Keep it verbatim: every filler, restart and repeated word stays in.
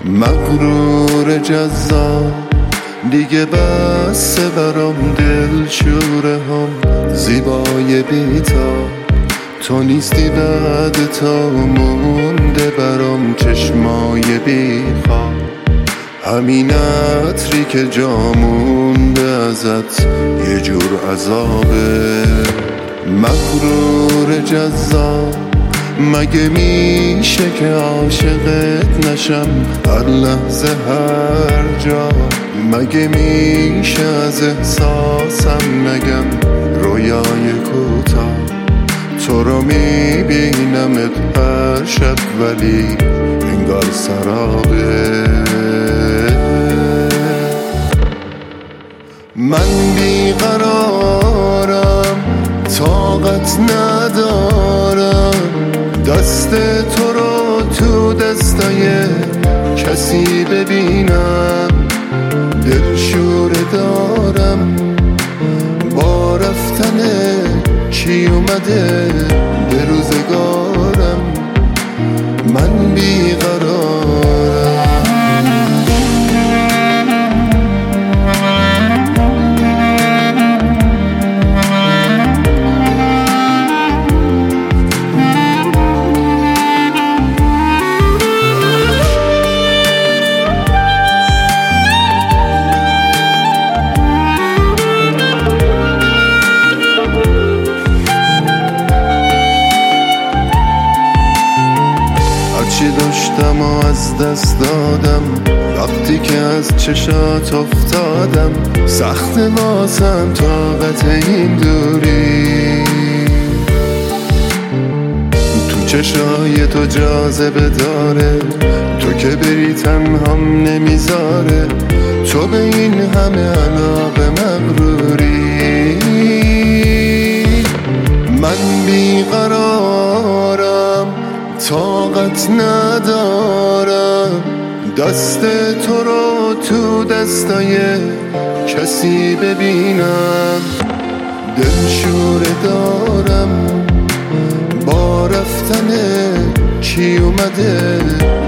مغرور جذاب دیگه بسه برام، دل شوره هم زیبای بیتا تو نیستی، بعد تا مونده برام چشمای بیخواب. همین عطری که جا مونده ازت یه جور عذابه. مغرور جذاب مگه میشه که عاشقت نشم هر لحظه هر جا؟ مگه میشه از احساسم نگم رویای کوتاه؟ تو رو میبینمت هر شب ولی انگار سرابه. من بیقرارم، طاقت ندارم دست تو رو تو دستای کسی ببینم. دل شوره دارم با رفتن چی اومده به روزگارم. من بیقرارم. چی داشتم و از دست دادم وقتی که از چشات افتادم. سخت واسم طاقت این دوری، تو چشای تو جاذبه داره، تو که بری تنهام نمیذاره. تو به این همه علاقه مغروری. من بیقرارم، طاقت ندارم دست تو رو تو دستای کسی ببینم. دل شوره دارم با رفتن چی اومده